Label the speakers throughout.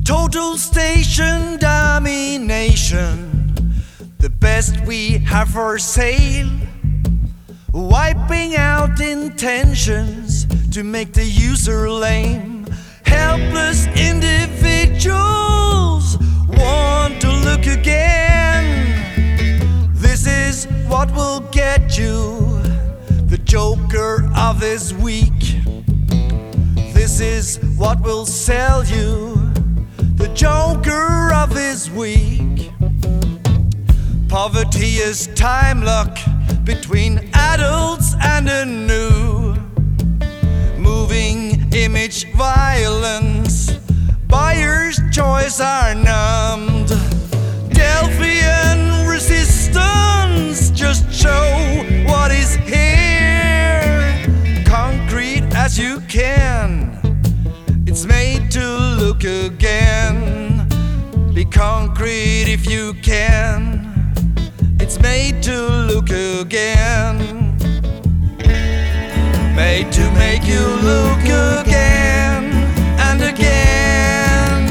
Speaker 1: Total station domination, the best we have for sale. Wiping out intentions to make the user lame. Helpless individuals want to look again. This is what will get you, the joker of this week. This is what will sell you, the joker of this week. Poverty is time lock between adults and a new moving image violence. Buyer's choice are numbed. Delphian resistance just show what is here. Concrete as you can, it's made to look again. Be concrete if you can. It's made to look again. Made to make you look again and again.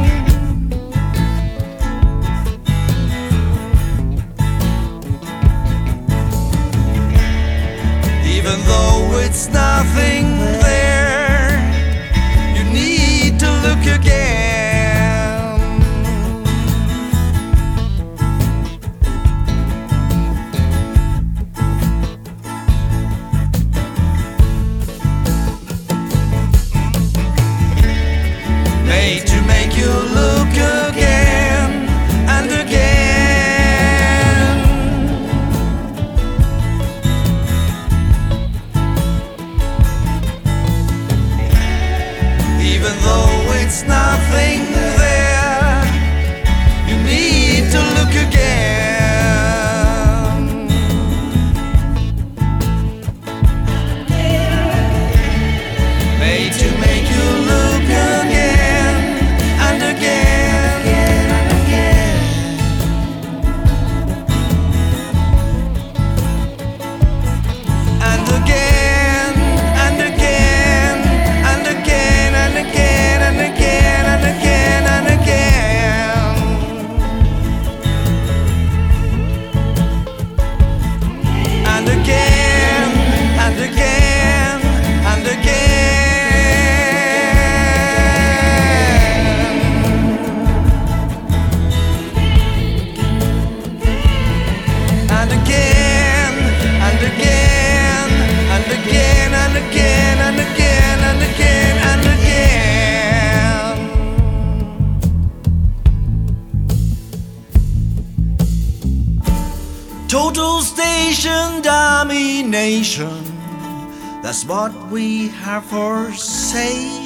Speaker 1: Even though it's nothing there, you need to look again. Made to make you look again and again. Even though it's nothing there, you need to look again. Made to make you look again and again and again. And again and again and again and again and again and again and again. And again and again and again. And again, and again, and again, and again, and again, and again, and again. Total station domination, that's what we have for say.